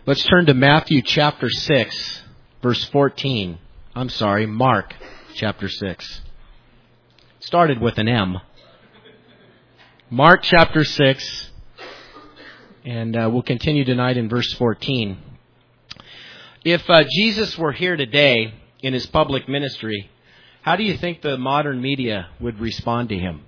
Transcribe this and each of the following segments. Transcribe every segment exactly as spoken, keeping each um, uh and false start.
Let's turn to Matthew chapter six, verse fourteen. I'm sorry, Mark chapter six. Started with an M. Mark chapter six, and uh, we'll continue tonight in verse fourteen. If uh, Jesus were here today in his public ministry, how do you think the modern media would respond to him?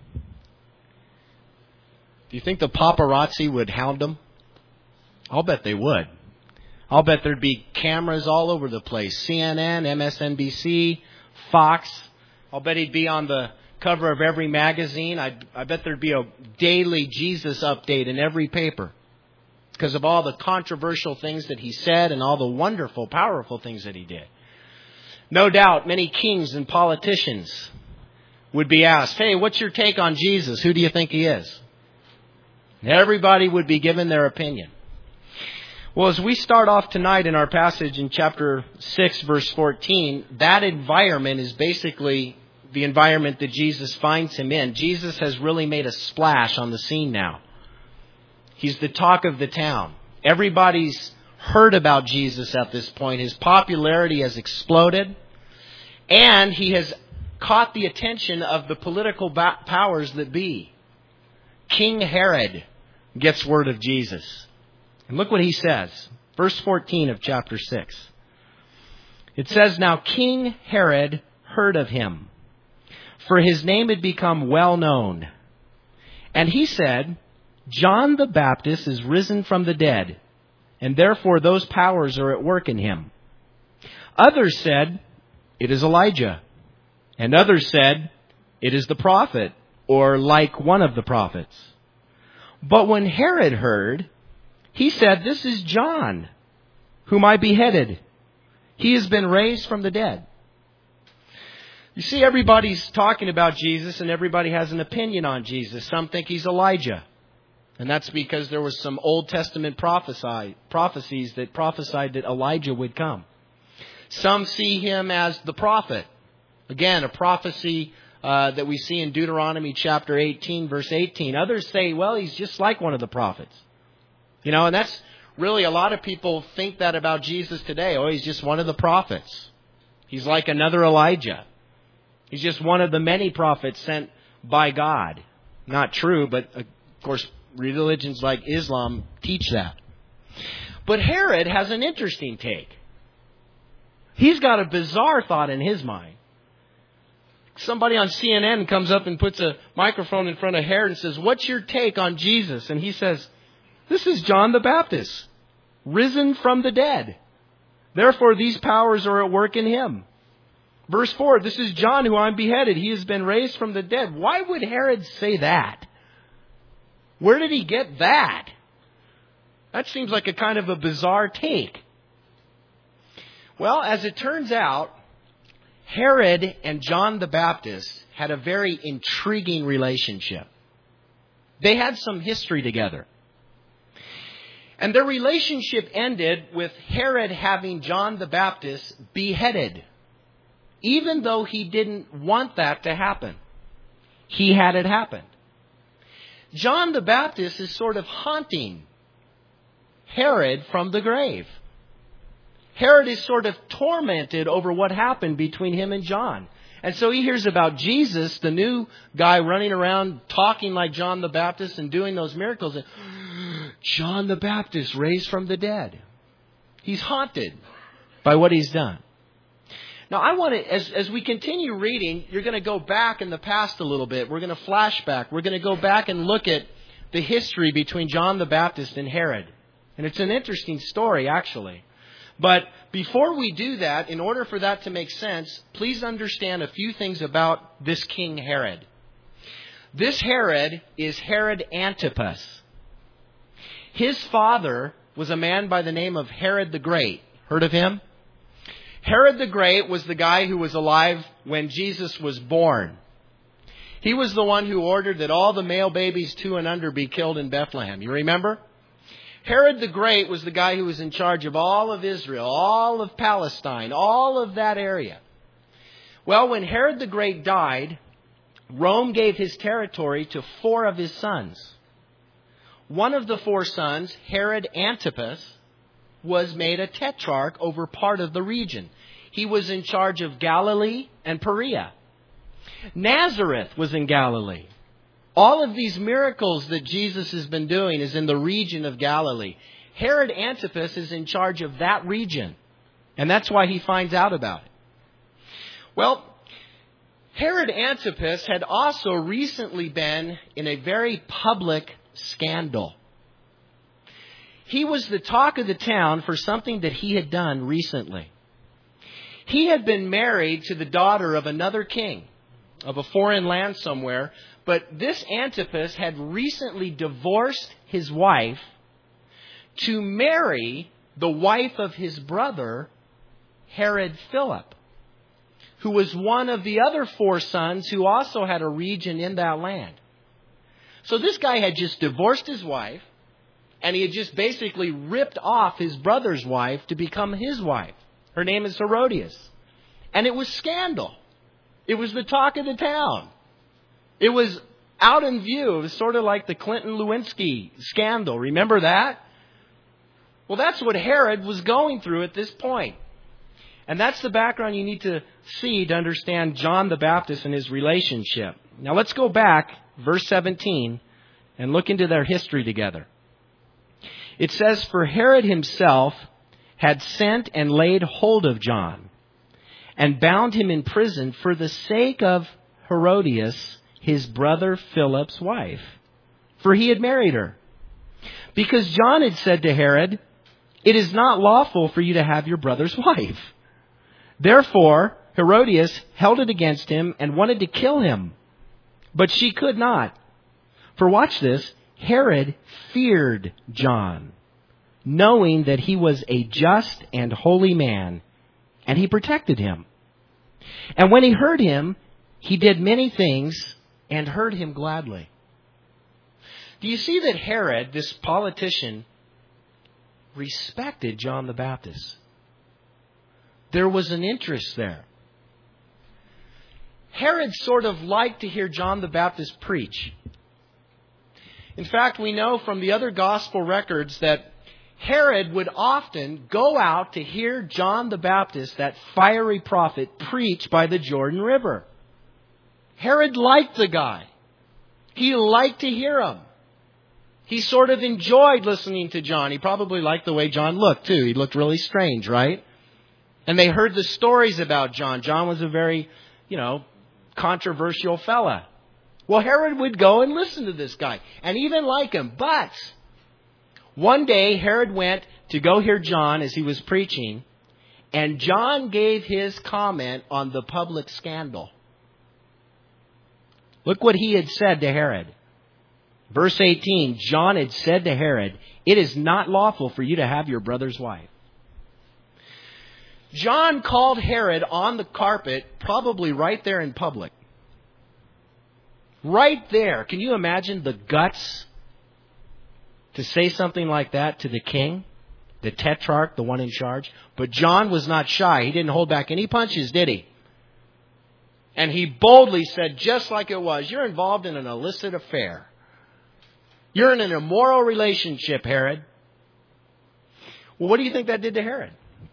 Do you think the paparazzi would hound him? I'll bet they would. I'll bet there'd be cameras all over the place. C N N, M S N B C, Fox. I'll bet he'd be on the cover of every magazine. I I bet there'd be a daily Jesus update in every paper because of all the controversial things that he said and all the wonderful, powerful things that he did. No doubt many kings and politicians would be asked, hey, what's your take on Jesus? Who do you think he is? Everybody would be given their opinion. Well, as we start off tonight in our passage in chapter six, verse fourteen, that environment is basically the environment that Jesus finds him in. Jesus has really made a splash on the scene now. He's the talk of the town. Everybody's heard about Jesus at this point. His popularity has exploded, and he has caught the attention of the political powers that be. King Herod gets word of Jesus. And look what he says. Verse fourteen of chapter six. It says, Now King Herod heard of him, for his name had become well known. And he said, John the Baptist is risen from the dead, and therefore those powers are at work in him. Others said, It is Elijah. And others said, It is the prophet, or like one of the prophets. But when Herod heard, he said, This is John, whom I beheaded. He has been raised from the dead. You see, everybody's talking about Jesus and everybody has an opinion on Jesus. Some think he's Elijah. And that's because there was some Old Testament prophesy, prophecies that prophesied that Elijah would come. Some see him as the prophet. Again, a prophecy uh, that we see in Deuteronomy chapter eighteen, verse eighteen. Others say, well, he's just like one of the prophets. You know, and that's really, a lot of people think that about Jesus today. Oh, he's just one of the prophets. He's like another Elijah. He's just one of the many prophets sent by God. Not true, but of course, religions like Islam teach that. But Herod has an interesting take. He's got a bizarre thought in his mind. Somebody on C N N comes up and puts a microphone in front of Herod and says, what's your take on Jesus? And he says, this is John the Baptist, risen from the dead. Therefore, these powers are at work in him. Verse four, this is John who I beheaded. He has been raised from the dead. Why would Herod say that? Where did he get that? That seems like a kind of a bizarre take. Well, as it turns out, Herod and John the Baptist had a very intriguing relationship. They had some history together. And their relationship ended with Herod having John the Baptist beheaded. Even though he didn't want that to happen. He had it happen. John the Baptist is sort of haunting Herod from the grave. Herod is sort of tormented over what happened between him and John. And so he hears about Jesus, the new guy running around talking like John the Baptist and doing those miracles. And John the Baptist raised from the dead. He's haunted by what he's done. Now, I want to, as, as we continue reading, you're going to go back in the past a little bit. We're going to flash back. We're going to go back and look at the history between John the Baptist and Herod. And it's an interesting story, actually. But before we do that, in order for that to make sense, please understand a few things about this King Herod. This Herod is Herod Antipas. His father was a man by the name of Herod the Great. Heard of him? Herod the Great was the guy who was alive when Jesus was born. He was the one who ordered that all the male babies two and under be killed in Bethlehem. You remember? Herod the Great was the guy who was in charge of all of Israel, all of Palestine, all of that area. Well, when Herod the Great died, Rome gave his territory to four of his sons. One of the four sons, Herod Antipas, was made a tetrarch over part of the region. He was in charge of Galilee and Perea. Nazareth was in Galilee. All of these miracles that Jesus has been doing is in the region of Galilee. Herod Antipas is in charge of that region. And that's why he finds out about it. Well, Herod Antipas had also recently been in a very public scandal. He was the talk of the town for something that he had done recently. He had been married to the daughter of another king of a foreign land somewhere, but this Antipas had recently divorced his wife to marry the wife of his brother, Herod Philip, who was one of the other four sons who also had a region in that land. So this guy had just divorced his wife, and he had just basically ripped off his brother's wife to become his wife. Her name is Herodias. And it was scandal. It was the talk of the town. It was out in view. It was sort of like the Clinton-Lewinsky scandal. Remember that? Well, that's what Herod was going through at this point. And that's the background you need to see to understand John the Baptist and his relationship. Now let's go back, verse seventeen, and look into their history together. It says, "For Herod himself had sent and laid hold of John, and bound him in prison for the sake of Herodias, his brother Philip's wife, for he had married her. Because John had said to Herod, 'It is not lawful for you to have your brother's wife.' Therefore, Herodias held it against him and wanted to kill him. But she could not. For watch this, Herod feared John, knowing that he was a just and holy man, and he protected him. And when he heard him, he did many things and heard him gladly." Do you see that Herod, this politician, respected John the Baptist? There was an interest there. Herod sort of liked to hear John the Baptist preach. In fact, we know from the other gospel records that Herod would often go out to hear John the Baptist, that fiery prophet, preach by the Jordan River. Herod liked the guy. He liked to hear him. He sort of enjoyed listening to John. He probably liked the way John looked, too. He looked really strange, right? And they heard the stories about John. John was a very, you know, controversial fella. Well, Herod would go and listen to this guy and even like him. But one day, Herod went to go hear John as he was preaching, and John gave his comment on the public scandal. Look what he had said to Herod. Verse eighteen, John had said to Herod, "It is not lawful for you to have your brother's wife." John called Herod on the carpet, probably right there in public. Right there. Can you imagine the guts to say something like that to the king, the tetrarch, the one in charge? But John was not shy. He didn't hold back any punches, did he? And he boldly said, just like it was, "You're involved in an illicit affair. You're in an immoral relationship, Herod." Well, what do you think that did to Herod?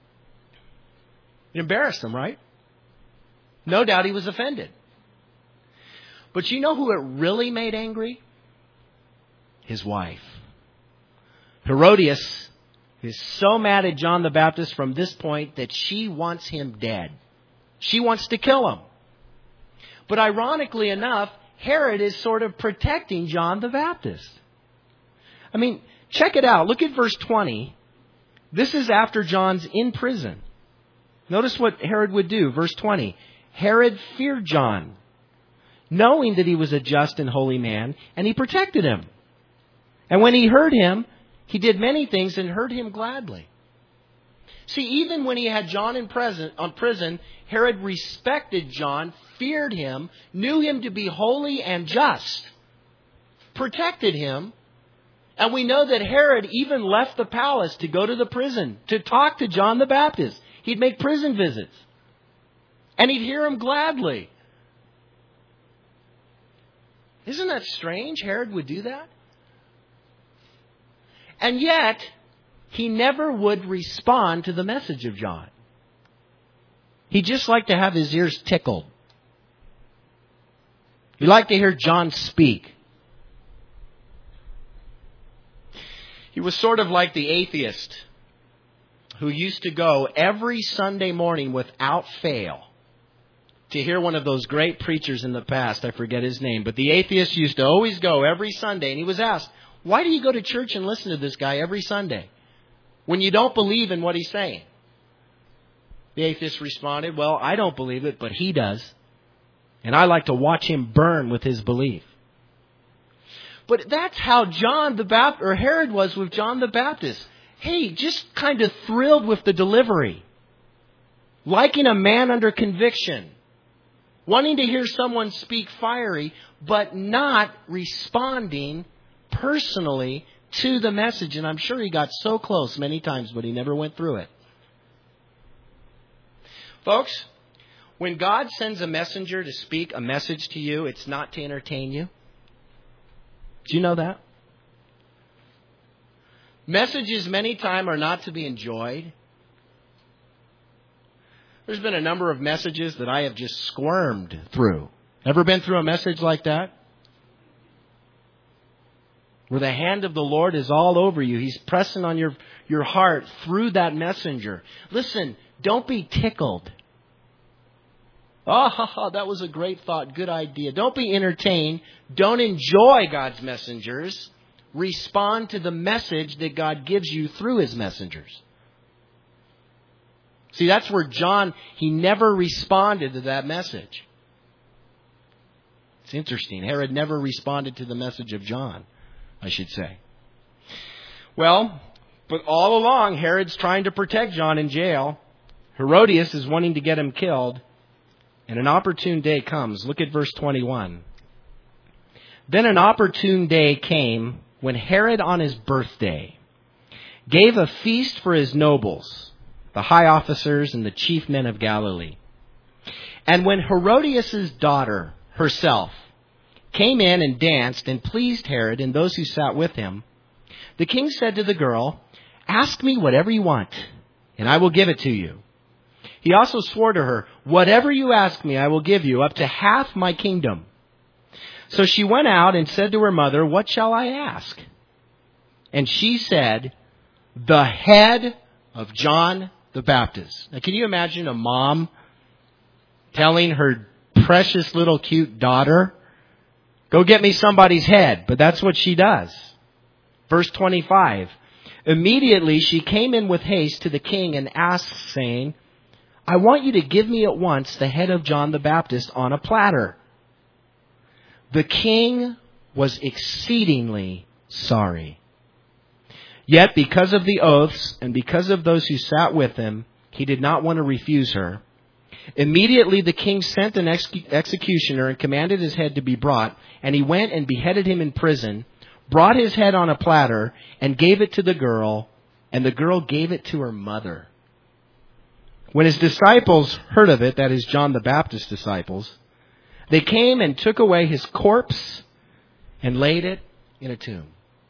It embarrassed him, right? No doubt he was offended. But you know who it really made angry? His wife. Herodias is so mad at John the Baptist from this point that she wants him dead. She wants to kill him. But ironically enough, Herod is sort of protecting John the Baptist. I mean, check it out. Look at verse twenty. This is after John's in prison. Notice what Herod would do. Verse twenty. Herod feared John, knowing that he was a just and holy man, and he protected him. And when he heard him, he did many things and heard him gladly. See, even when he had John in prison, on prison, Herod respected John, feared him, knew him to be holy and just, protected him. And we know that Herod even left the palace to go to the prison to talk to John the Baptist. He'd make prison visits. And he'd hear him gladly. Isn't that strange? Herod would do that? And yet, he never would respond to the message of John. He just liked to have his ears tickled. He liked to hear John speak. He was sort of like the atheist who used to go every Sunday morning without fail to hear one of those great preachers in the past. I forget his name. But the atheist used to always go every Sunday. And he was asked, why do you go to church and listen to this guy every Sunday when you don't believe in what he's saying? The atheist responded, well, I don't believe it, but he does. And I like to watch him burn with his belief. But that's how John the Baptist, or Herod was with John the Baptist. Hey, just kind of thrilled with the delivery. Liking a man under conviction. Wanting to hear someone speak fiery, but not responding personally to the message. And I'm sure he got so close many times, but he never went through it. Folks, when God sends a messenger to speak a message to you, it's not to entertain you. Do you know that? Messages many times are not to be enjoyed. There's been a number of messages that I have just squirmed through. Ever been through a message like that? Where the hand of the Lord is all over you. He's pressing on your, your heart through that messenger. Listen, don't be tickled. Oh, that was a great thought. Good idea. Don't be entertained. Don't enjoy God's messengers. Respond to the message that God gives you through His messengers. See, that's where John, he never responded to that message. It's interesting. Herod never responded to the message of John, I should say. Well, but all along, Herod's trying to protect John in jail. Herodias is wanting to get him killed. And an opportune day comes. Look at verse twenty-one. Then an opportune day came when Herod on his birthday gave a feast for his nobles, the high officers and the chief men of Galilee. And when Herodias' daughter herself came in and danced and pleased Herod and those who sat with him, the king said to the girl, ask me whatever you want, and I will give it to you. He also swore to her, whatever you ask me, I will give you, up to half my kingdom. So she went out and said to her mother, what shall I ask? And she said, the head of John the Baptist. Now, can you imagine a mom telling her precious little cute daughter, go get me somebody's head? But that's what she does. Verse twenty-five. Immediately she came in with haste to the king and asked, saying, I want you to give me at once the head of John the Baptist on a platter. The king was exceedingly sorry. Yet because of the oaths and because of those who sat with him, he did not want to refuse her. Immediately the king sent an ex- executioner and commanded his head to be brought, and he went and beheaded him in prison, brought his head on a platter, and gave it to the girl, and the girl gave it to her mother. When his disciples heard of it, that is John the Baptist's disciples, they came and took away his corpse and laid it in a tomb.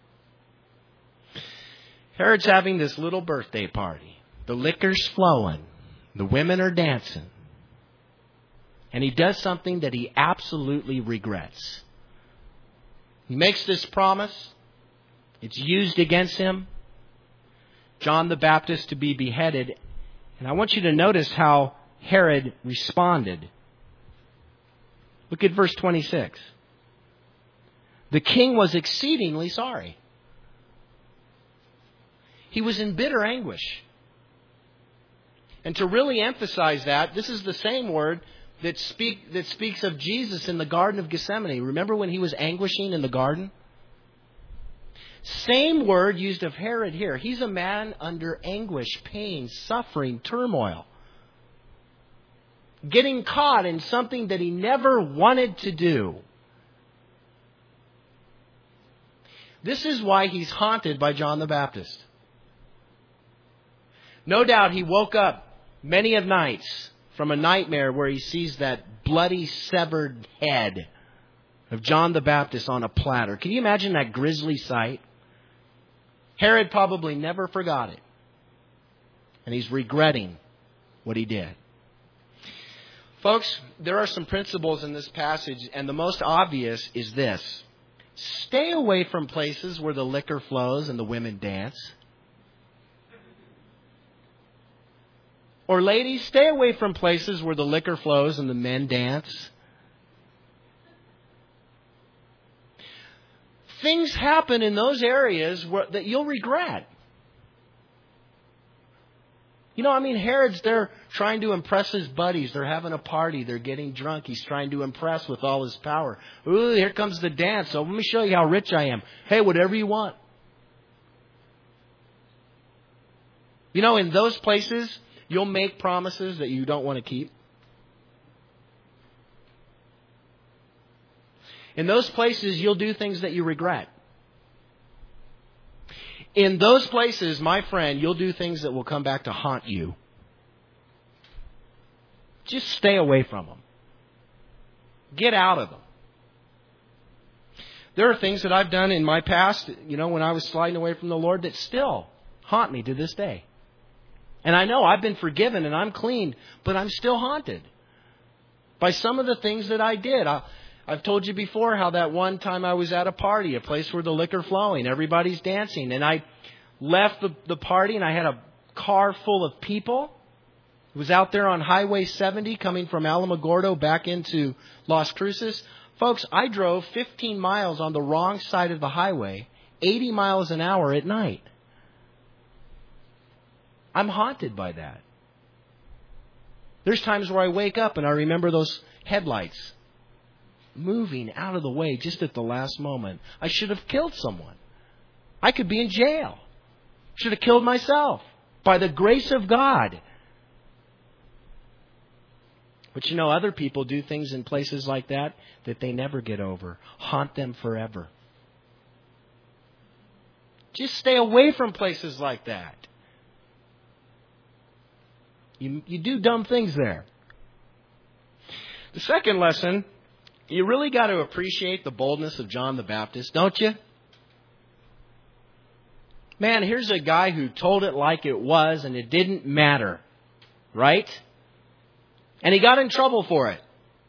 Herod's having this little birthday party. The liquor's flowing. The women are dancing. And he does something that he absolutely regrets. He makes this promise. It's used against him. John the Baptist to be beheaded. And I want you to notice how Herod responded. Look at verse twenty-six. The king was exceedingly sorry. He was in bitter anguish. And to really emphasize that, this is the same word that speak that speaks of Jesus in the Garden of Gethsemane. Remember when he was anguishing in the garden? Same word used of Herod here. He's a man under anguish, pain, suffering, turmoil. Getting caught in something that he never wanted to do. This is why he's haunted by John the Baptist. No doubt he woke up many of nights from a nightmare where he sees that bloody, severed head of John the Baptist on a platter. Can you imagine that grisly sight? Herod probably never forgot it. And he's regretting what he did. Folks, there are some principles in this passage, and the most obvious is this. Stay away from places where the liquor flows and the women dance. Or ladies, stay away from places where the liquor flows and the men dance. Things happen in those areas where, that you'll regret. You know, I mean, Herod's there trying to impress his buddies. They're having a party. They're getting drunk. He's trying to impress with all his power. Ooh, here comes the dance. So let me show you how rich I am. Hey, whatever you want. You know, in those places, you'll make promises that you don't want to keep. In those places, you'll do things that you regret. In those places, my friend, you'll do things that will come back to haunt you. Just stay away from them. Get out of them. There are things that I've done in my past, you know, when I was sliding away from the Lord, that still haunt me to this day. And I know I've been forgiven and I'm clean, but I'm still haunted by some of the things that I did. I, I've told you before how that one time I was at a party, a place where the liquor flowing, everybody's dancing, and I left the, the party and I had a car full of people. It was out there on Highway seventy coming from Alamogordo back into Las Cruces. Folks, I drove fifteen miles on the wrong side of the highway, eighty miles an hour at night. I'm haunted by that. There's times where I wake up and I remember those headlights moving out of the way just at the last moment. I should have killed someone. I could be in jail. Should have killed myself by the grace of God. But you know, other people do things in places like that that they never get over. Haunt them forever. Just stay away from places like that. You, you do dumb things there. The second lesson, you really got to appreciate the boldness of John the Baptist, don't you? Man, here's a guy who told it like it was and it didn't matter. Right? And he got in trouble for it.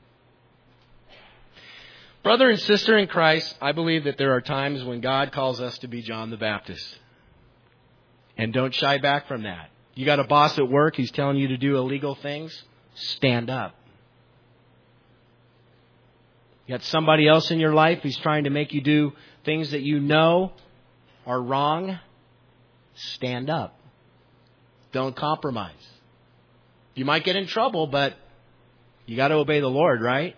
Brother and sister in Christ, I believe that there are times when God calls us to be John the Baptist. And don't shy back from that. You got a boss at work, he's telling you to do illegal things, stand up. You got somebody else in your life who's trying to make you do things that you know are wrong, stand up. Don't compromise. You might get in trouble, but you got to obey the Lord, right?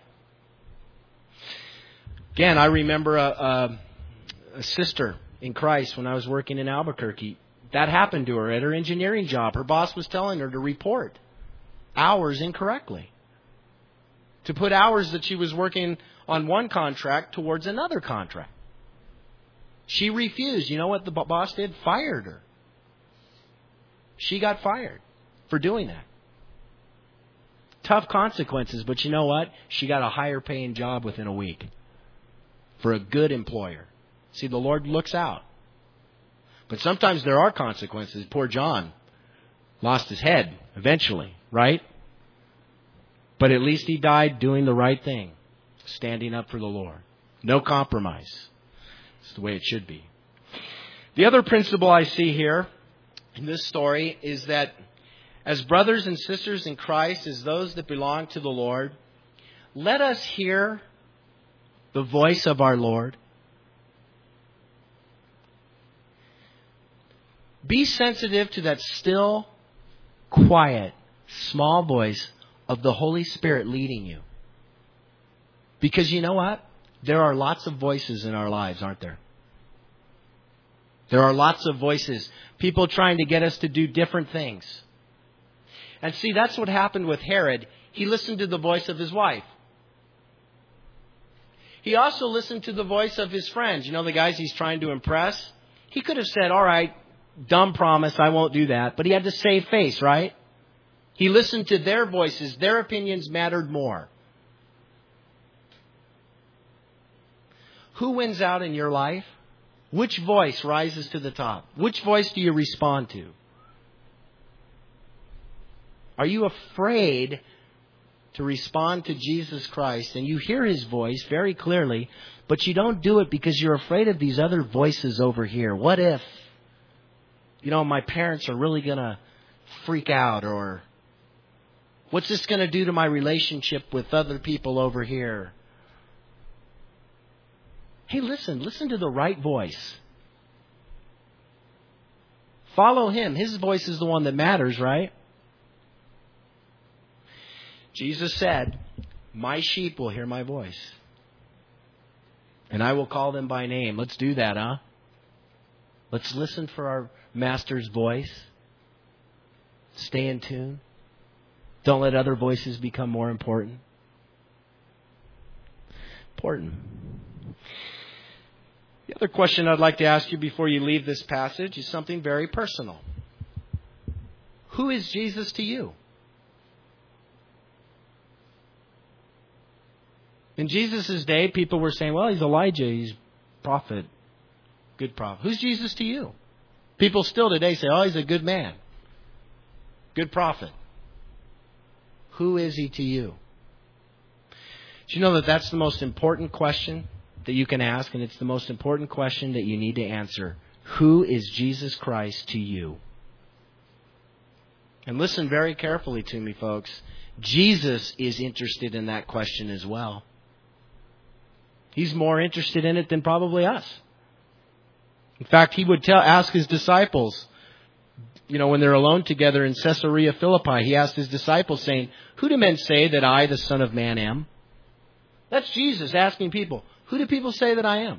Again, I remember a, a, a sister in Christ when I was working in Albuquerque. That happened to her at her engineering job. Her boss was telling her to report hours incorrectly. To put hours that she was working on one contract towards another contract. She refused. You know what the boss did? Fired her. She got fired for doing that. Tough consequences, but you know what? She got a higher paying job within a week for a good employer. See, the Lord looks out. But sometimes there are consequences. Poor John lost his head eventually, right? But at least he died doing the right thing, standing up for the Lord. No compromise. It's the way it should be. The other principle I see here in this story is that as brothers and sisters in Christ, as those that belong to the Lord, let us hear the voice of our Lord. Be sensitive to that still, quiet, small voice of the Holy Spirit leading you. Because you know what? There are lots of voices in our lives, aren't there? There are lots of voices. People trying to get us to do different things. And see, that's what happened with Herod. He listened to the voice of his wife. He also listened to the voice of his friends. You know, the guys he's trying to impress. He could have said, all right, dumb promise, I won't do that. But he had to save face, right? He listened to their voices. Their opinions mattered more. Who wins out in your life? Which voice rises to the top? Which voice do you respond to? Are you afraid to respond to Jesus Christ, and you hear His voice very clearly, but you don't do it because you're afraid of these other voices over here? What if, you know, my parents are really going to freak out? Or what's this going to do to my relationship with other people over here? Hey, listen, listen to the right voice. Follow Him. His voice is the one that matters, right? Jesus said, my sheep will hear my voice, and I will call them by name. Let's do that, huh? Let's listen for our Master's voice. Stay in tune. Don't let other voices become more important. Important. The other question I'd like to ask you before you leave this passage is something very personal. Who is Jesus to you? In Jesus' day, people were saying, well, He's Elijah, He's prophet, good prophet. Who's Jesus to you? People still today say, oh, He's a good man, good prophet. Who is He to you? Do you know that that's the most important question that you can ask, and it's the most important question that you need to answer? Who is Jesus Christ to you? And listen very carefully to me, folks. Jesus is interested in that question as well. He's more interested in it than probably us. In fact, He would tell, ask His disciples, you know, when they're alone together in Caesarea Philippi, He asked His disciples saying, who do men say that I, the Son of Man, am? That's Jesus asking people, who do people say that I am?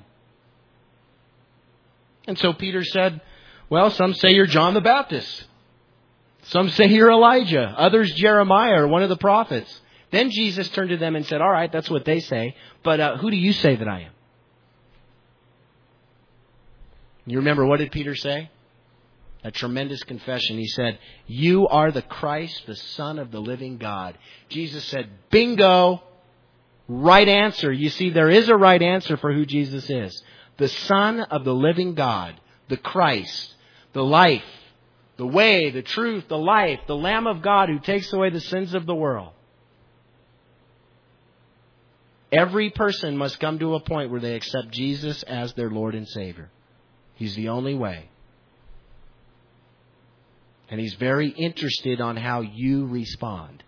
And so Peter said, well, some say you're John the Baptist. Some say you're Elijah. Others Jeremiah or one of the prophets. Then Jesus turned to them and said, all right, that's what they say. But uh, who do you say that I am? You remember, what did Peter say? A tremendous confession. He said, you are the Christ, the Son of the living God. Jesus said, bingo, right answer. You see, there is a right answer for who Jesus is. The Son of the living God, the Christ, the life, the way, the truth, the life, the Lamb of God who takes away the sins of the world. Every person must come to a point where they accept Jesus as their Lord and Savior. He's the only way. And He's very interested on how you respond.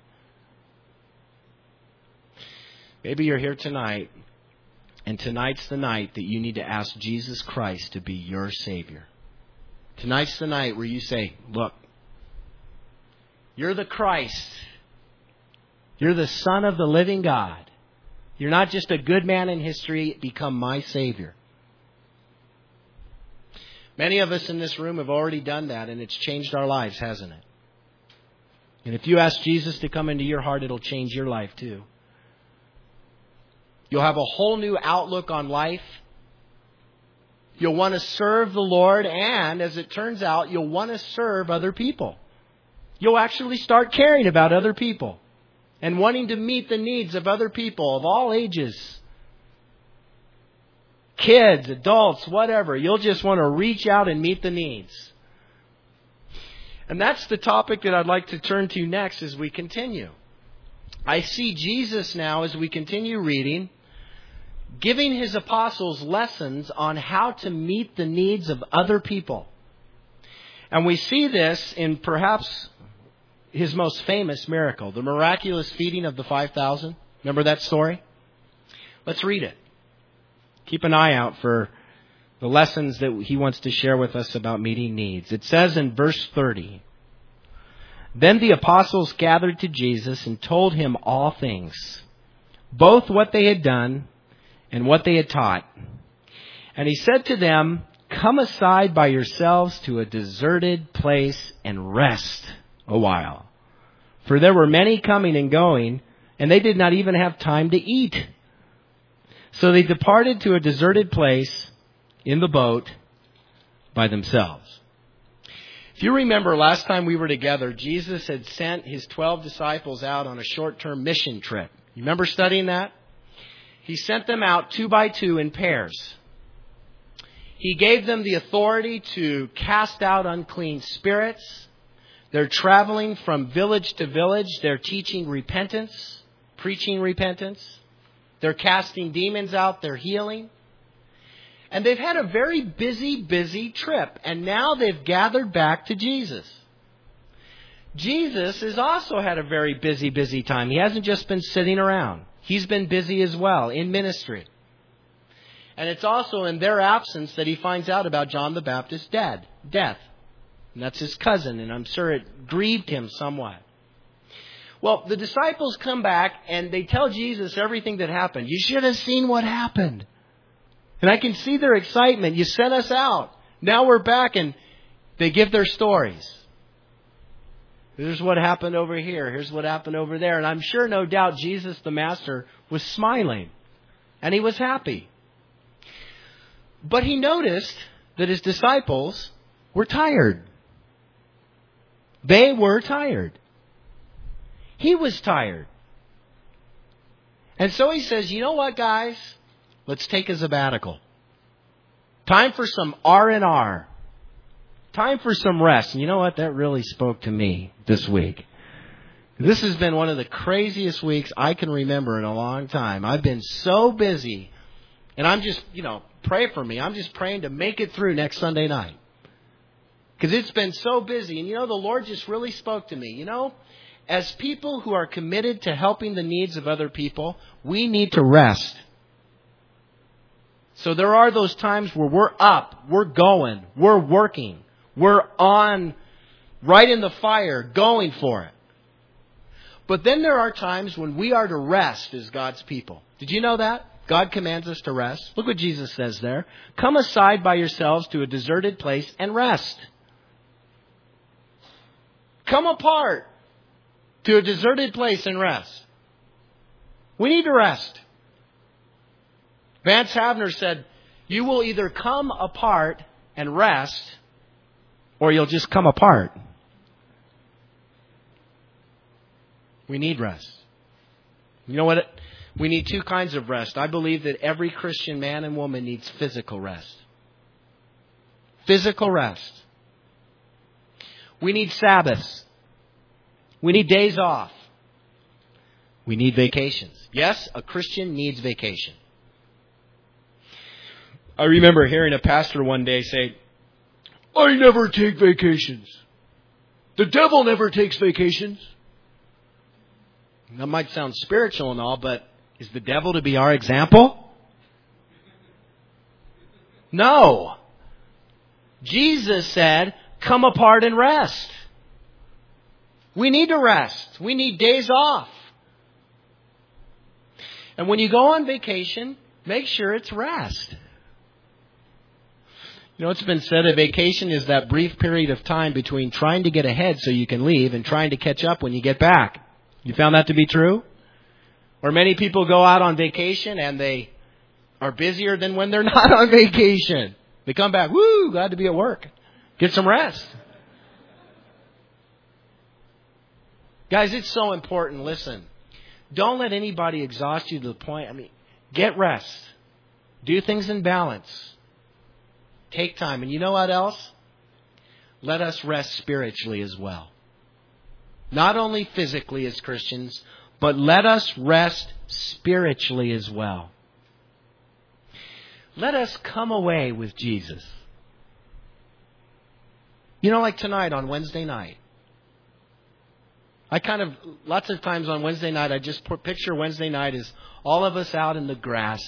Maybe you're here tonight, and tonight's the night that you need to ask Jesus Christ to be your Savior. Tonight's the night where you say, look, you're the Christ. You're the Son of the living God. You're not just a good man in history. Become my Savior. Many of us in this room have already done that, and it's changed our lives, hasn't it? And if you ask Jesus to come into your heart, it'll change your life too. You'll have a whole new outlook on life. You'll want to serve the Lord, and as it turns out, you'll want to serve other people. You'll actually start caring about other people and wanting to meet the needs of other people of all ages. Kids, adults, whatever. You'll just want to reach out and meet the needs. And that's the topic that I'd like to turn to next as we continue. I see Jesus now, as we continue reading, giving His apostles lessons on how to meet the needs of other people. And we see this in perhaps His most famous miracle, the miraculous feeding of the five thousand. Remember that story? Let's read it. Keep an eye out for the lessons that He wants to share with us about meeting needs. It says in verse thirty, then the apostles gathered to Jesus and told Him all things, both what they had done and what they had taught. And He said to them, come aside by yourselves to a deserted place and rest a while. For there were many coming and going, and they did not even have time to eat. So they departed to a deserted place in the boat by themselves. If you remember, last time we were together, Jesus had sent His twelve disciples out on a short-term mission trip. You remember studying that? He sent them out two by two in pairs. He gave them the authority to cast out unclean spirits. They're traveling from village to village. They're teaching repentance, preaching repentance. They're casting demons out. They're healing. And they've had a very busy, busy trip. And now they've gathered back to Jesus. Jesus has also had a very busy, busy time. He hasn't just been sitting around. He's been busy as well in ministry. And it's also in their absence that he finds out about John the Baptist's dead, death. And that's his cousin, and I'm sure it grieved him somewhat. Well, the disciples come back and they tell Jesus everything that happened. You should have seen what happened. And I can see their excitement. You sent us out. Now we're back, and they give their stories. Here's what happened over here. Here's what happened over there. And I'm sure, no doubt, Jesus the Master was smiling. And he was happy. But he noticed that his disciples were tired. They were tired. He was tired. And so he says, you know what, guys? Let's take a sabbatical. Time for some R and R. Time for some rest. And you know what? That really spoke to me this week. This has been one of the craziest weeks I can remember in a long time. I've been so busy. And I'm just, you know, pray for me. I'm just praying to make it through next Sunday night. Because it's been so busy. And you know, the Lord just really spoke to me. You know, as people who are committed to helping the needs of other people, we need to rest. So there are those times where we're up, we're going, we're working, we're on, right in the fire, going for it. But then there are times when we are to rest as God's people. Did you know that? God commands us to rest. Look what Jesus says there. Come aside by yourselves to a deserted place and rest. Come apart to a deserted place and rest. We need to rest. Vance Havner said, you will either come apart and rest, or you'll just come apart. We need rest. You know what? We need two kinds of rest. I believe that every Christian man and woman needs physical rest. Physical rest. We need Sabbaths. We need days off. We need vacations. Yes, a Christian needs vacation. I remember hearing a pastor one day say, I never take vacations. The devil never takes vacations. That might sound spiritual and all, but is the devil to be our example? No. Jesus said, come apart and rest. We need to rest. We need days off. And when you go on vacation, make sure it's rest. You know, it's been said a vacation is that brief period of time between trying to get ahead so you can leave and trying to catch up when you get back. You found that to be true? Or many people go out on vacation and they are busier than when they're not on vacation. They come back, woo, glad to be at work. Get some rest. Guys, it's so important. Listen, don't let anybody exhaust you to the point. I mean, get rest. Do things in balance. Take time. And you know what else? Let us rest spiritually as well. Not only physically as Christians, but let us rest spiritually as well. Let us come away with Jesus. You know, like tonight on Wednesday night. I kind of, lots of times on Wednesday night, I just picture Wednesday night as all of us out in the grass.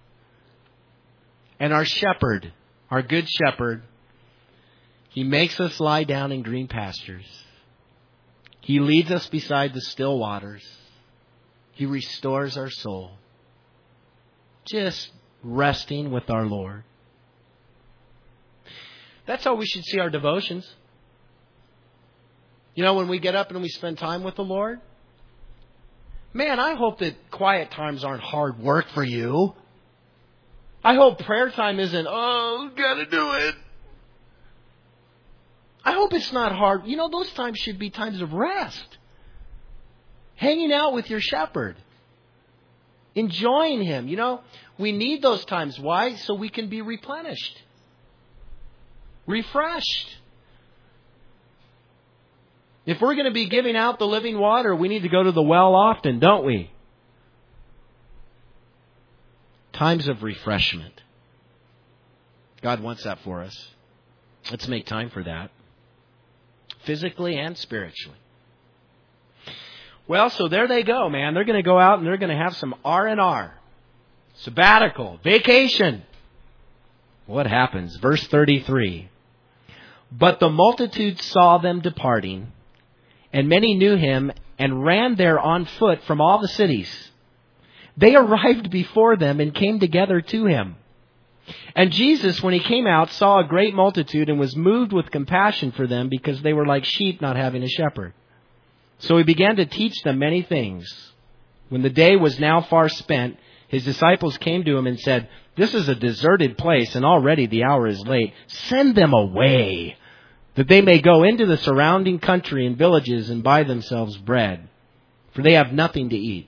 And our shepherd, our good shepherd, he makes us lie down in green pastures. He leads us beside the still waters. He restores our soul. Just resting with our Lord. That's how we should see our devotions. You know, when we get up and we spend time with the Lord, man, I hope that quiet times aren't hard work for you. I hope prayer time isn't, oh, gotta do it. I hope it's not hard. You know, those times should be times of rest. Hanging out with your shepherd. Enjoying him. You know, we need those times. Why? So we can be replenished. refreshed. If we're going to be giving out the living water, we need to go to the well often, don't we? Times of refreshment. God wants that for us. Let's make time for that. Physically and spiritually. Well, so there they go, man. They're going to go out and they're going to have some R and R. Sabbatical. Vacation. What happens? Verse thirty-three. But the multitude saw them departing, and many knew him and ran there on foot from all the cities. They arrived before them and came together to him. And Jesus, when he came out, saw a great multitude and was moved with compassion for them because they were like sheep not having a shepherd. So he began to teach them many things. When the day was now far spent, his disciples came to him and said, "This is a deserted place, and already the hour is late. Send them away, that they may go into the surrounding country and villages and buy themselves bread, for they have nothing to eat."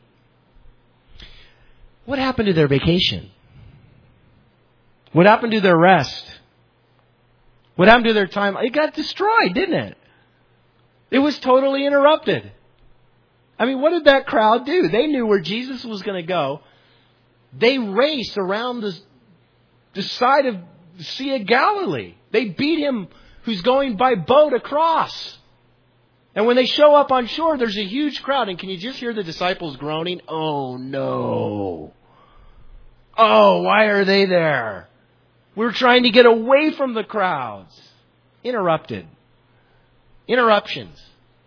What happened to their vacation? What happened to their rest? What happened to their time? It got destroyed, didn't it? It was totally interrupted. I mean, what did that crowd do? They knew where Jesus was going to go. They raced around the, the side of the Sea of Galilee. They beat him who's going by boat across. And when they show up on shore, there's a huge crowd. And can you just hear the disciples groaning? Oh, no. Oh, why are they there? We're trying to get away from the crowds. Interrupted. Interruptions.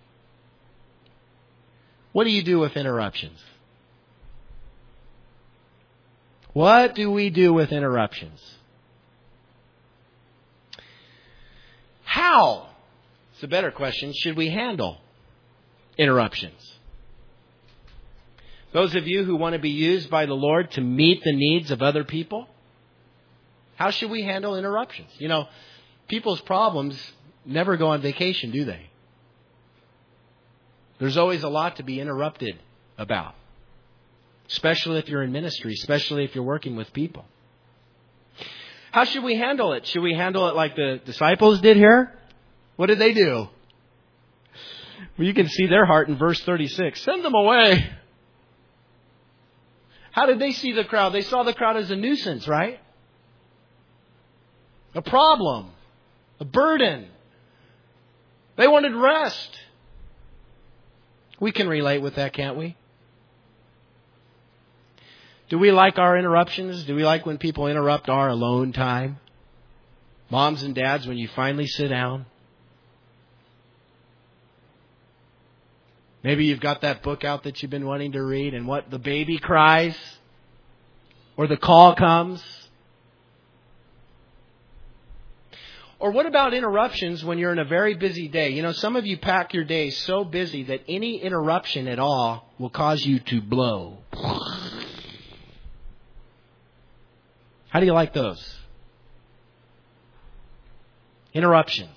What do you do with interruptions? What do we do with interruptions? How, it's a better question, should we handle interruptions? Those of you who want to be used by the Lord to meet the needs of other people, how should we handle interruptions? You know, people's problems never go on vacation, do they? There's always a lot to be interrupted about. Especially if you're in ministry, especially if you're working with people. How should we handle it? Should we handle it like the disciples did here? What did they do? Well, you can see their heart in verse thirty-six. Send them away. How did they see the crowd? They saw the crowd as a nuisance, right? A problem. A burden. They wanted rest. We can relate with that, can't we? Do we like our interruptions? Do we like when people interrupt our alone time? Moms and dads, when you finally sit down. Maybe you've got that book out that you've been wanting to read, and what, the baby cries? Or the call comes? Or what about interruptions when you're in a very busy day? You know, some of you pack your day so busy that any interruption at all will cause you to blow. How do you like those? Interruptions.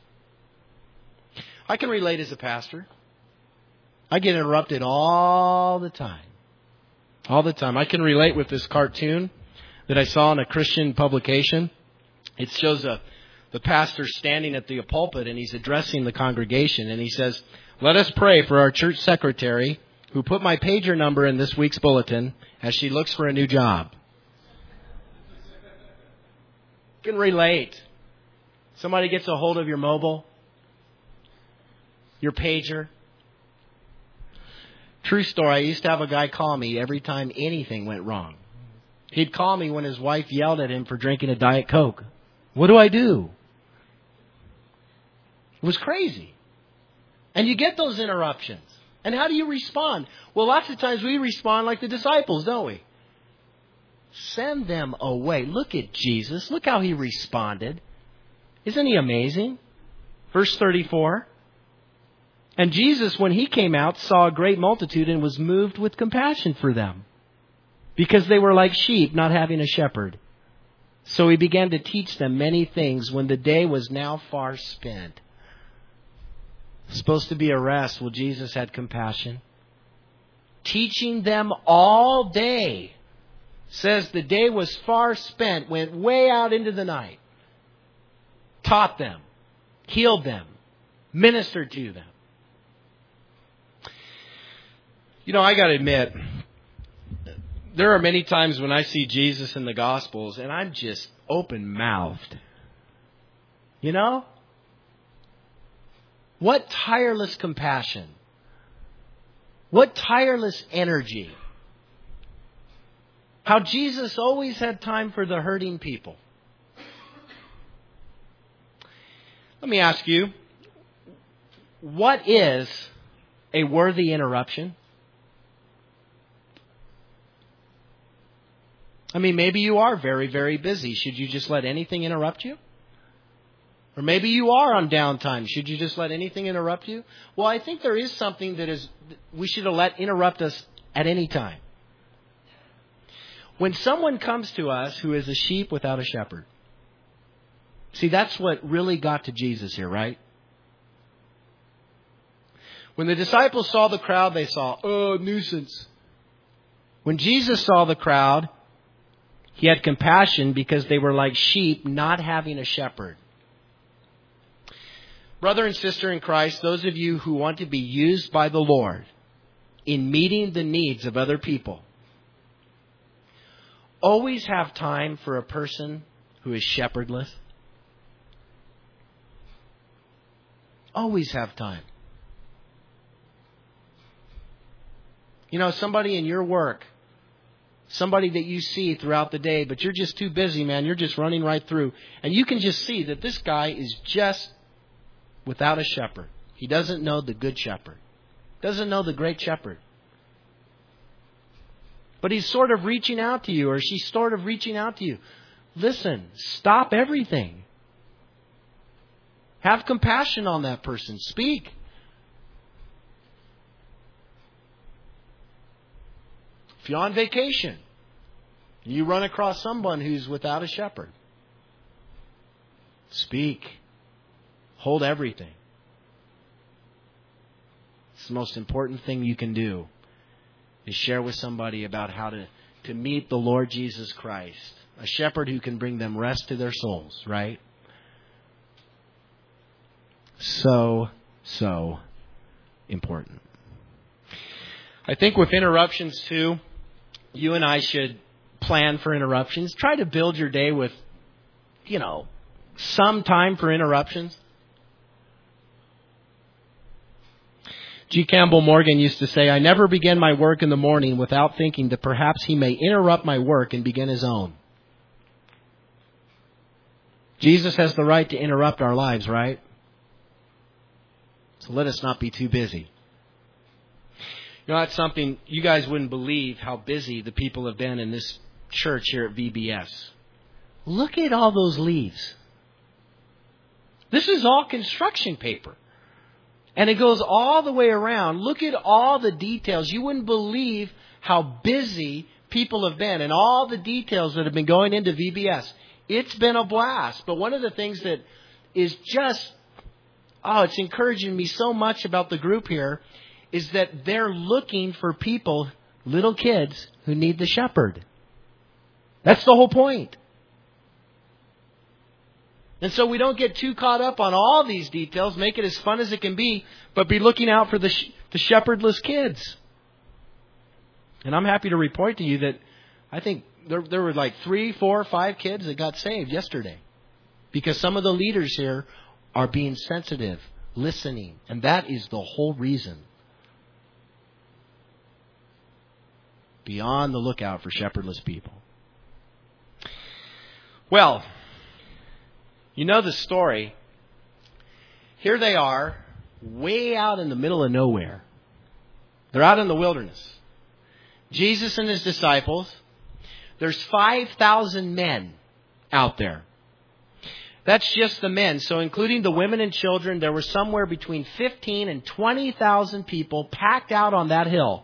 I can relate as a pastor. I get interrupted all the time. All the time. I can relate with this cartoon that I saw in a Christian publication. It shows a the pastor standing at the pulpit and he's addressing the congregation and he says, "Let us pray for our church secretary who put my pager number in this week's bulletin as she looks for a new job." You can relate. Somebody gets a hold of your mobile, your pager. True story, I used to have a guy call me every time anything went wrong. He'd call me when his wife yelled at him for drinking a Diet Coke. What do I do? It was crazy. And you get those interruptions. And how do you respond? Well, lots of times we respond like the disciples, don't we? Send them away. Look at Jesus. Look how he responded. Isn't he amazing? Verse thirty-four. And Jesus, when he came out, saw a great multitude and was moved with compassion for them, because they were like sheep not having a shepherd. So he began to teach them many things when the day was now far spent. Supposed to be a rest. Well, Jesus had compassion. Teaching them all day. Says the day was far spent, went way out into the night. taught them, healed them, ministered to them. You know, I got to admit, there are many times when I see Jesus in the Gospels and I'm just open-mouthed. You know? What tireless compassion. What tireless energy. How Jesus always had time for the hurting people. Let me ask you, what is a worthy interruption? I mean, maybe you are very, very busy. Should you just let anything interrupt you? Or maybe you are on downtime. Should you just let anything interrupt you? Well, I think there is something that is we should let interrupt us at any time. When someone comes to us who is a sheep without a shepherd. See, that's what really got to Jesus here, right? When the disciples saw the crowd, they saw, oh, nuisance. When Jesus saw the crowd, He had compassion because they were like sheep not having a shepherd. Brother and sister in Christ, those of you who want to be used by the Lord in meeting the needs of other people, always have time for a person who is shepherdless. Always have time. You know, somebody in your work, somebody that you see throughout the day, but you're just too busy, man. You're just running right through. And you can just see that this guy is just without a shepherd. He doesn't know the good shepherd. Doesn't know the great shepherd. But he's sort of reaching out to you, or she's sort of reaching out to you. Listen, stop everything. Have compassion on that person. Speak. If you're on vacation, you run across someone who's without a shepherd. Speak. Hold everything. It's the most important thing you can do, is share with somebody about how to, to meet the Lord Jesus Christ. A shepherd who can bring them rest to their souls, right? So, so important. I think with interruptions too, you and I should plan for interruptions. Try to build your day with, you know, some time for interruptions. G. Campbell Morgan used to say, I never begin my work in the morning without thinking that perhaps he may interrupt my work and begin his own. Jesus has the right to interrupt our lives, right? So let us not be too busy. You know, that's something you guys wouldn't believe how busy the people have been in this church here at V B S. Look at all those leaves. This is all construction paper. And it goes all the way around. Look at all the details. You wouldn't believe how busy people have been and all the details that have been going into V B S. It's been a blast. But one of the things that is just, oh, it's encouraging me so much about the group here is that they're looking for people, little kids, who need the shepherd. That's the whole point. And so we don't get too caught up on all these details, make it as fun as it can be, but be looking out for the, sh- the shepherdless kids. And I'm happy to report to you that I think there, there were like three, four, five kids that got saved yesterday. Because some of the leaders here are being sensitive, listening. And that is the whole reason. Be on the lookout for shepherdless people. Well, you know the story. Here they are, way out in the middle of nowhere. They're out in the wilderness. Jesus and his disciples. There's five thousand men out there. That's just the men. So including the women and children, there were somewhere between fifteen and twenty thousand people packed out on that hill.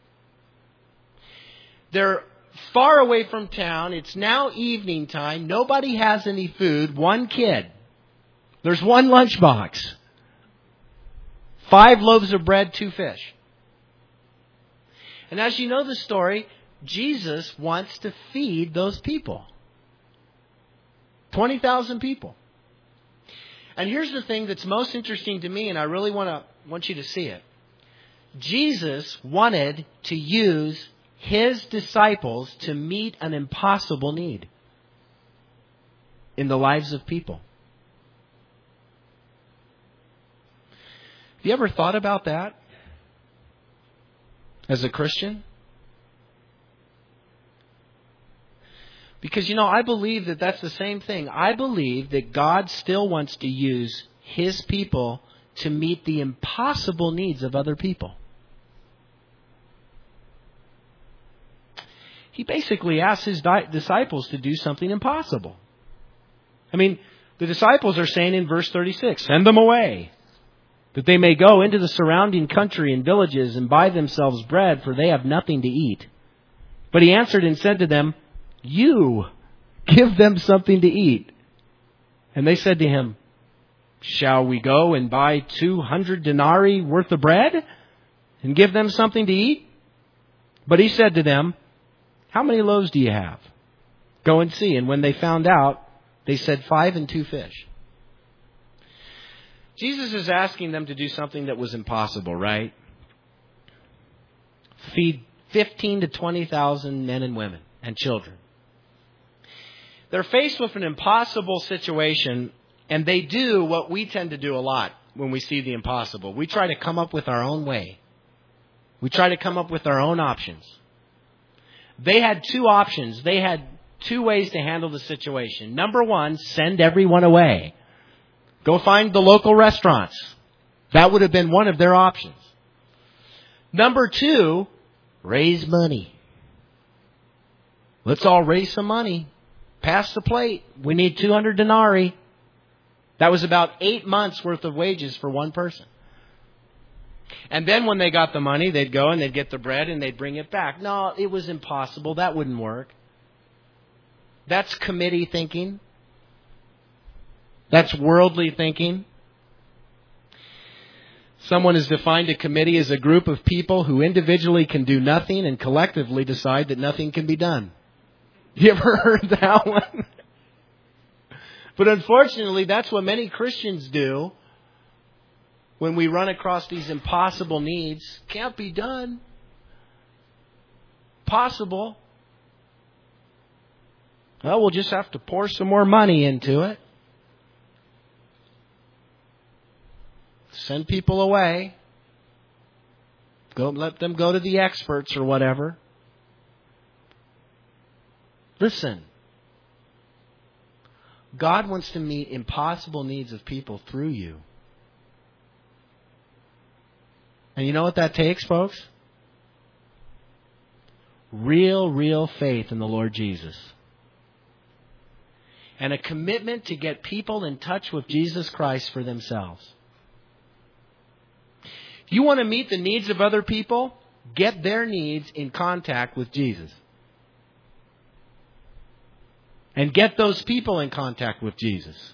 They're far away from town. It's now evening time. Nobody has any food. One kid. There's one lunchbox. Five loaves of bread, two fish. And as you know the story, Jesus wants to feed those people. twenty thousand people. And here's the thing that's most interesting to me, and I really want to want you to see it. Jesus wanted to use His disciples to meet an impossible need in the lives of people. Have you ever thought about that as a Christian? Because, you know, I believe that that's the same thing. I believe that God still wants to use His people to meet the impossible needs of other people. He basically asked His di- disciples to do something impossible. I mean, the disciples are saying in verse thirty-six, send them away, that they may go into the surrounding country and villages and buy themselves bread, for they have nothing to eat. But He answered and said to them, you give them something to eat. And they said to Him, shall we go and buy two hundred denarii worth of bread and give them something to eat? But He said to them, how many loaves do you have? Go and see. And when they found out, they said five and two fish. Jesus is asking them to do something that was impossible, right? Feed fifteen to twenty thousand men and women and children. They're faced with an impossible situation, and they do what we tend to do a lot when we see the impossible. We try to come up with our own way. We try to come up with our own options. They had two options. They had two ways to handle the situation. Number one, send everyone away. Go find the local restaurants. That would have been one of their options. Number two, raise money. Let's all raise some money. Pass the plate. We need two hundred denarii. That was about eight months worth of wages for one person. And then when they got the money, they'd go and they'd get the bread and they'd bring it back. No, it was impossible. That wouldn't work. That's committee thinking. That's worldly thinking. Someone has defined a committee as a group of people who individually can do nothing and collectively decide that nothing can be done. You ever heard that one? But unfortunately, that's what many Christians do when we run across these impossible needs. Can't be done. Possible. Well, we'll just have to pour some more money into it. Send people away. Go, let them go to the experts or whatever. Listen. God wants to meet impossible needs of people through you. And you know what that takes, folks? Real, real faith in the Lord Jesus. And a commitment to get people in touch with Jesus Christ for themselves. If you want to meet the needs of other people, get their needs in contact with Jesus. And get those people in contact with Jesus.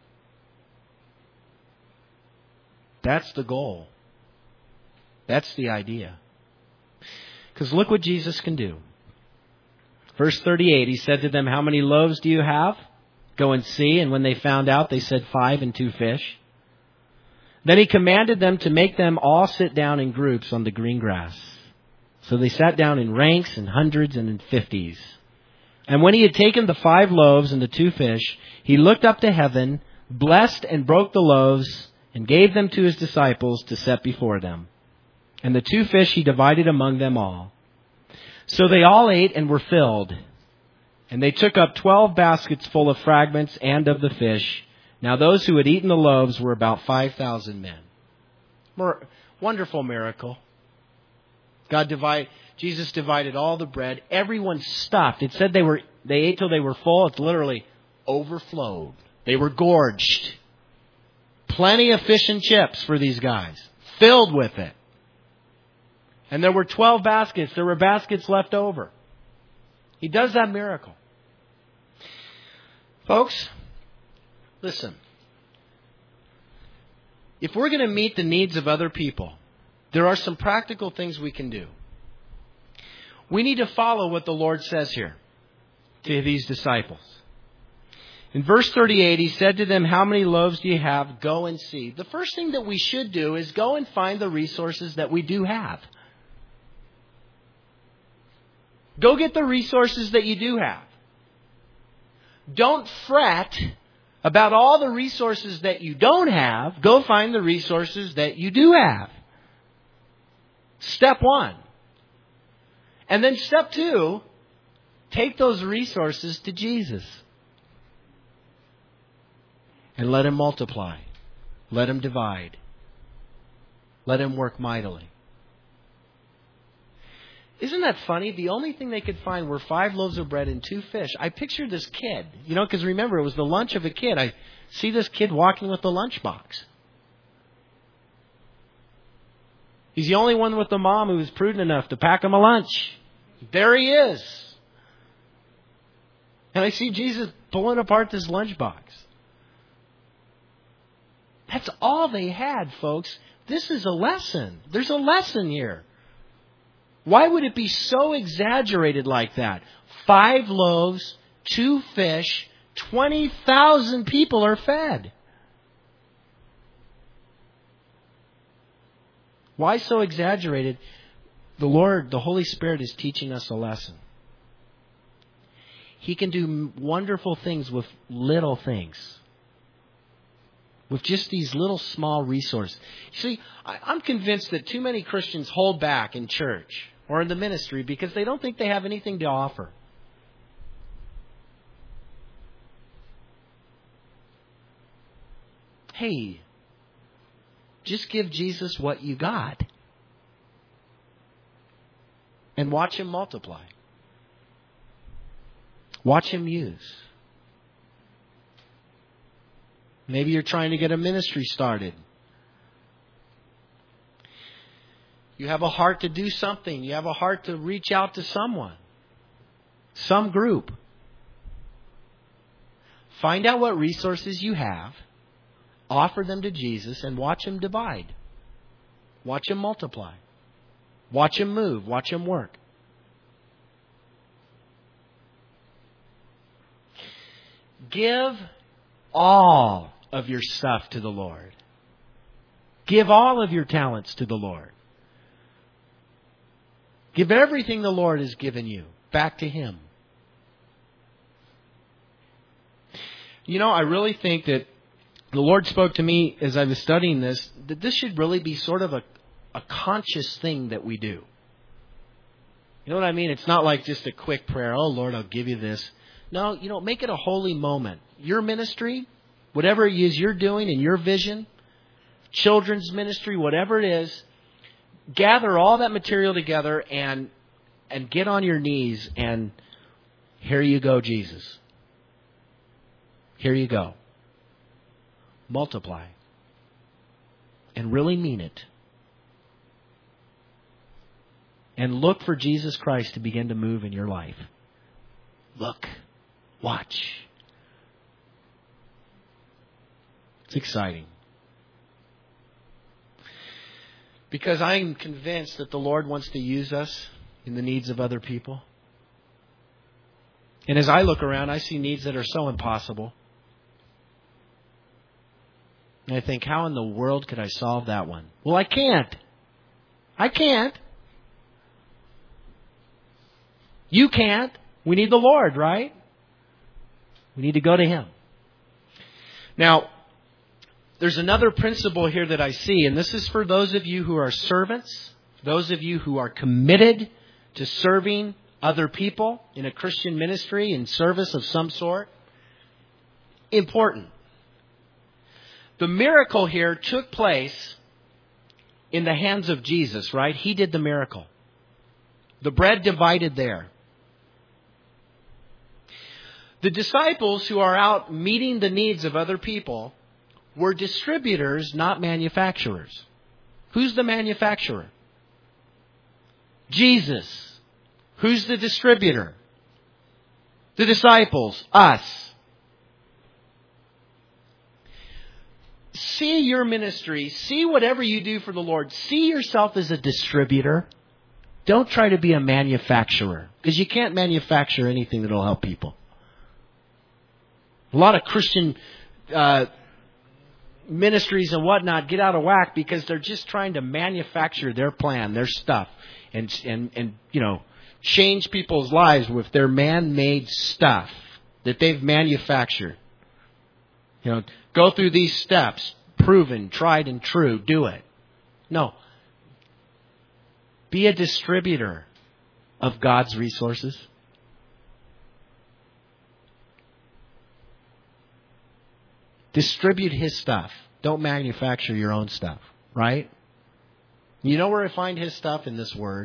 That's the goal. That's the idea. Because look what Jesus can do. Verse thirty-eight, He said to them, how many loaves do you have? Go and see. And when they found out, they said five and two fish. Then He commanded them to make them all sit down in groups on the green grass. So they sat down in ranks and hundreds and in fifties. And when He had taken the five loaves and the two fish, He looked up to heaven, blessed and broke the loaves, and gave them to His disciples to set before them. And the two fish He divided among them all. So they all ate and were filled. And they took up twelve baskets full of fragments and of the fish. Now those who had eaten the loaves were about five thousand men. Mer- wonderful miracle. God divide, Jesus divided all the bread. Everyone stuffed. It said they were they ate till they were full. It's literally overflowed. They were gorged. Plenty of fish and chips for these guys. Filled with it. And there were twelve baskets. There were baskets left over. He does that miracle. Folks, listen. If we're going to meet the needs of other people, there are some practical things we can do. We need to follow what the Lord says here to these disciples. In verse thirty-eight, he said to them, how many loaves do you have? Go and see. The first thing that we should do is go and find the resources that we do have. Go get the resources that you do have. Don't fret about all the resources that you don't have. Go find the resources that you do have. Step one. And then step two, take those resources to Jesus. And let Him multiply. Let Him divide. Let Him work mightily. Isn't that funny? The only thing they could find were five loaves of bread and two fish. I pictured this kid. You know, because remember, it was the lunch of a kid. I see this kid walking with the lunchbox. He's the only one with the mom who was prudent enough to pack him a lunch. There he is. And I see Jesus pulling apart this lunchbox. That's all they had, folks. This is a lesson. There's a lesson here. Why would it be so exaggerated like that? Five loaves, two fish, twenty thousand people are fed. Why so exaggerated? The Lord, the Holy Spirit is teaching us a lesson. He can do wonderful things with little things. With just these little small resources. See, I'm convinced that too many Christians hold back in church or in the ministry because they don't think they have anything to offer. Hey, just give Jesus what you got. And watch Him multiply. Watch Him use. Maybe you're trying to get a ministry started. You have a heart to do something. You have a heart to reach out to someone. Some group. Find out what resources you have. Offer them to Jesus and watch Him divide. Watch Him multiply. Watch Him move. Watch Him work. Give all of your stuff to the Lord. Give all of your talents to the Lord. Give everything the Lord has given you back to Him. You know, I really think that the Lord spoke to me as I was studying this, that this should really be sort of a, a conscious thing that we do. You know what I mean? It's not like just a quick prayer, oh Lord, I'll give you this. No, you know, make it a holy moment. Your ministry, whatever it is you're doing in your vision, children's ministry, whatever it is, gather all that material together and and get on your knees and here you go, Jesus. Here you go. Multiply. And really mean it. And look for Jesus Christ to begin to move in your life. Look. Watch. It's exciting. Because I'm convinced that the Lord wants to use us in the needs of other people. And as I look around, I see needs that are so impossible. And I think, how in the world could I solve that one? Well, I can't. I can't. You can't. We need the Lord, right? We need to go to Him. Now, there's another principle here that I see, and this is for those of you who are servants, those of you who are committed to serving other people in a Christian ministry, in service of some sort. Important. The miracle here took place in the hands of Jesus, right? He did the miracle. The bread divided there. The disciples who are out meeting the needs of other people were distributors, not manufacturers. Who's the manufacturer? Jesus. Who's the distributor? The disciples, us. See your ministry, see whatever you do for the Lord. See yourself as a distributor. Don't try to be a manufacturer, because you can't manufacture anything that will help people. A lot of Christian uh, ministries and whatnot get out of whack because they're just trying to manufacture their plan, their stuff, and and and you know, change people's lives with their man-made stuff that they've manufactured. You know, go through these steps, proven, tried and true, do it. No. Be a distributor of God's resources. Distribute His stuff. Don't manufacture your own stuff, right? You know where I find His stuff? In this Word.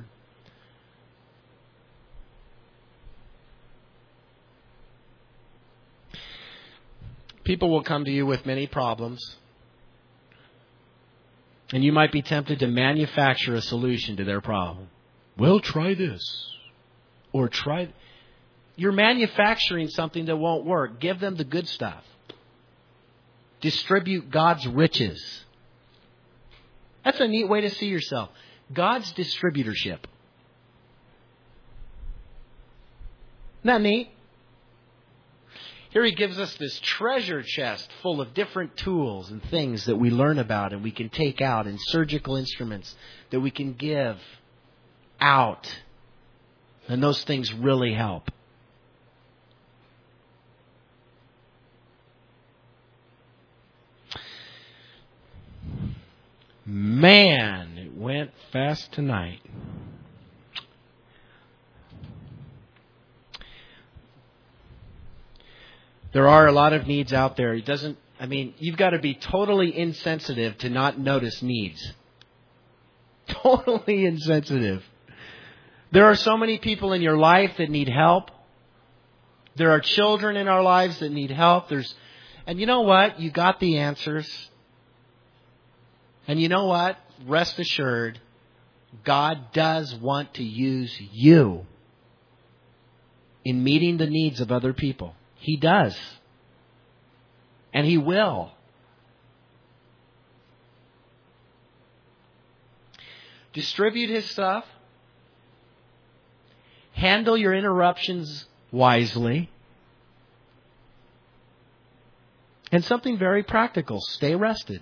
People will come to you with many problems. And you might be tempted to manufacture a solution to their problem. Well, try this. Or try... You're manufacturing something that won't work. Give them the good stuff. Distribute God's riches. That's a neat way to see yourself. God's distributorship. Isn't that neat? Here He gives us this treasure chest full of different tools and things that we learn about and we can take out, and surgical instruments that we can give out. And those things really help. Man, it went fast tonight. There are a lot of needs out there. It doesn't, I mean, you've got to be totally insensitive to not notice needs. Totally insensitive. There are so many people in your life that need help. There are children in our lives that need help. There's, and you know what? You got the answers. And you know what? Rest assured, God does want to use you in meeting the needs of other people. He does. And He will. Distribute His stuff. Handle your interruptions wisely. And something very practical. Stay rested.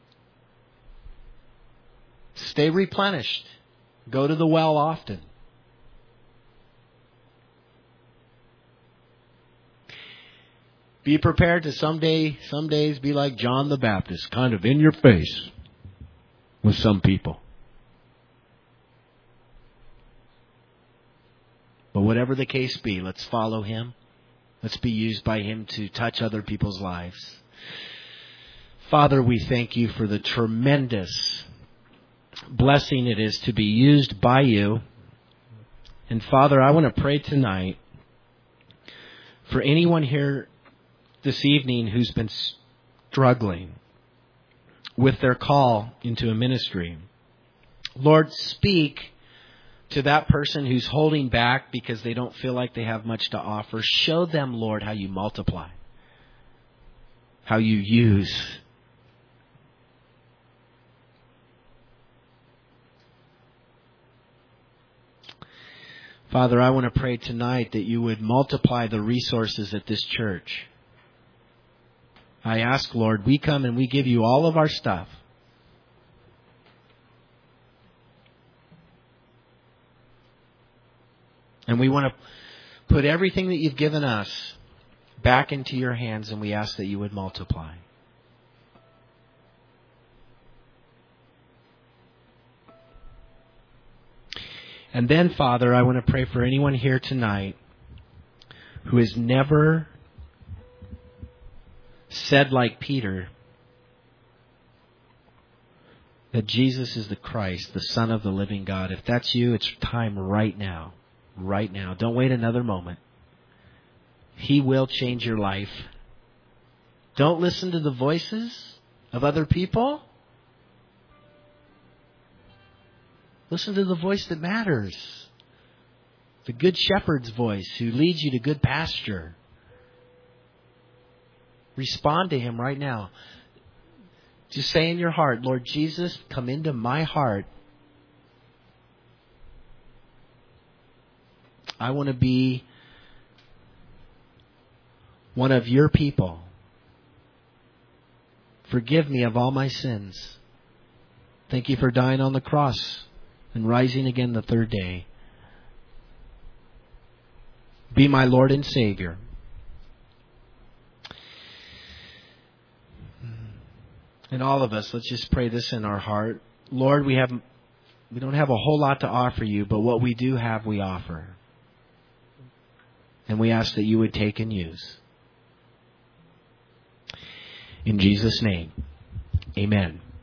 Stay replenished. Go to the well often. Be prepared to someday, some days be like John the Baptist, kind of in your face with some people. But whatever the case be, let's follow Him. Let's be used by Him to touch other people's lives. Father, we thank You for the tremendous blessing it is to be used by You. And Father, I want to pray tonight for anyone here this evening who's been struggling with their call into a ministry. Lord, speak to that person who's holding back because they don't feel like they have much to offer. Show them, Lord, how You multiply, how You use. Father, I want to pray tonight that You would multiply the resources at this church. I ask, Lord, we come and we give You all of our stuff. And we want to put everything that You've given us back into Your hands, and we ask that You would multiply. And then, Father, I want to pray for anyone here tonight who has never said like Peter that Jesus is the Christ, the Son of the living God. If that's you, it's time right now. Right now. Don't wait another moment. He will change your life. Don't listen to the voices of other people. Listen to the voice that matters. The Good Shepherd's voice who leads you to good pasture. Respond to Him right now. Just say in your heart, Lord Jesus, come into my heart. I want to be one of your people. Forgive me of all my sins. Thank you for dying on the cross and rising again the third day. Be my Lord and Savior. And all of us, let's just pray this in our heart. Lord, we have we don't have a whole lot to offer you, but what we do have, we offer. And we ask that you would take and use. In Jesus' name, amen.